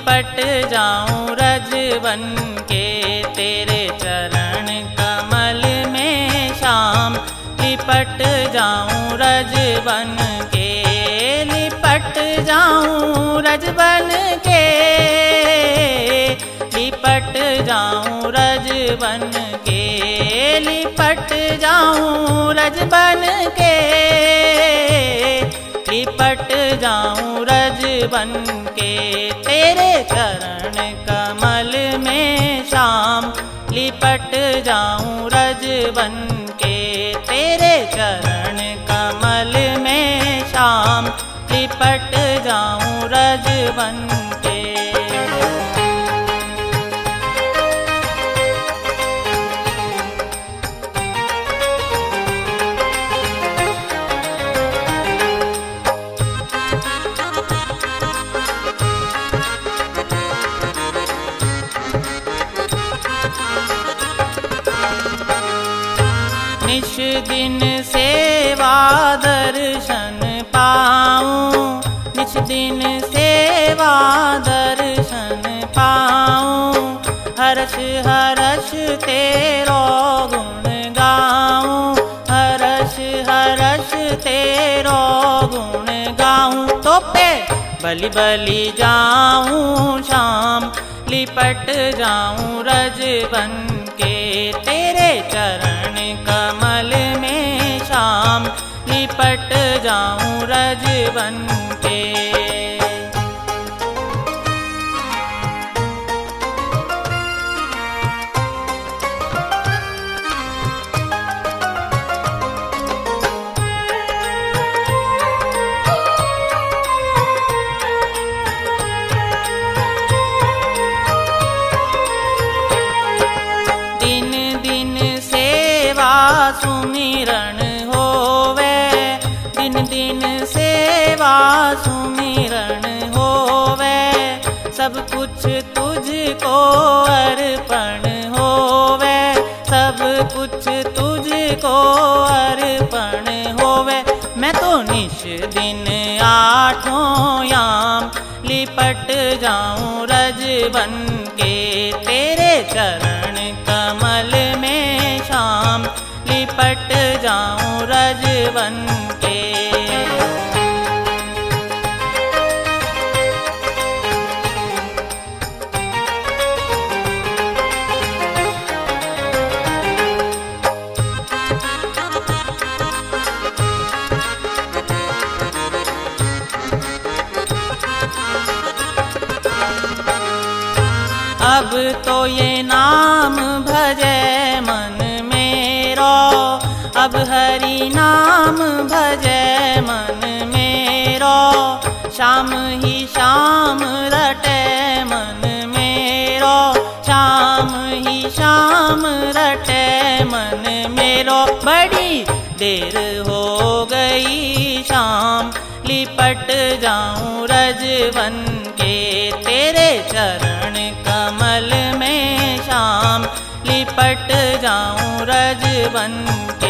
लिपट जाऊं रज बन के तेरे चरण कमल में श्याम। लिपट जाऊं रज बन के, लिपट जाऊं रज बन के, लिपट जाऊं रज बन के, लिपट जाऊं रज बन के, लिपट जाऊं रज बन के तेरे चरण कमल में श्याम। लिपट जाऊं रज बन के तेरे चरण कमल में श्याम। लिपट जाऊं रज बन के। निश दिन सेवा दर्शन पाऊं, निश दिन सेवा दर्शन पाऊं। हर्ष हर्ष तेरो गुण गाऊं, हर्ष हर्ष तेरो गुण गाऊं। तो पे बलि बलि जाऊं श्याम। लिपट जाऊं रज बन के तेरे चरण कमल में श्याम। लिपट जाऊं रज बन के। सुमिरन होवे, दिन दिन सेवा सुमिरन होवे। सब कुछ तुझको अर्पण होवे, सब कुछ तुझको अर्पण होवे। मैं तो निश दिन आठों याम लिपट जाऊं रज बन के तेरे चरण कमल में श्याम। लिपट जाऊं रज बन के। अब तो ये नाम भजे मन मेरो, अब हरि नाम भजे मन मेरो। श्याम ही श्याम रटे मन मेरो, श्याम ही श्याम रटे मन मेरो। बड़ी देर हो गई श्याम। लिपट जाऊं रज बन के तेरे चरण कमल में श्याम। लिपट जाऊं रज बन के।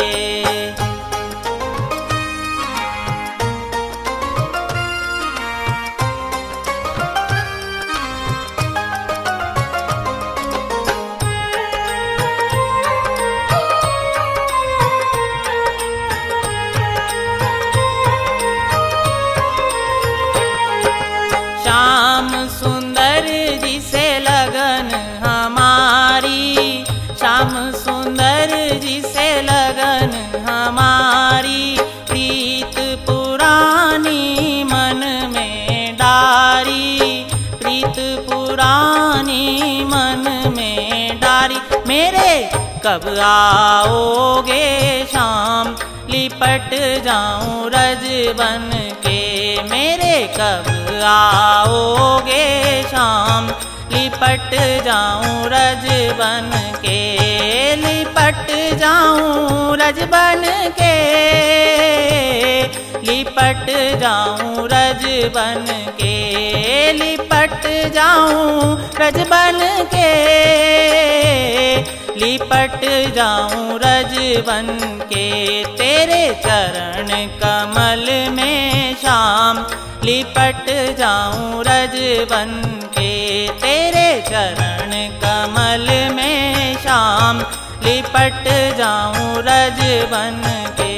श्याम सुंदर जी से लगन हमारी, श्याम सुंदर जी से लगन हमारी। प्रीत पुरानी मन में डारी, प्रीत पुरानी मन में डारी। मेरे कब आओगे श्याम। लिपट जाऊं रज बन के मेरे कब आओगे श्याम। लिपट जाऊं रज बन के, लिपट जाऊं रज बन के, लिपट जाऊं रज बन के, लिपट जाऊं रज बन के, लिपट जाऊं रज बन के तेरे चरण कमल में श्याम। लिपट जाऊं रज बन के, तेरे चरण कमल में श्याम लिपट जाऊं रज बन के।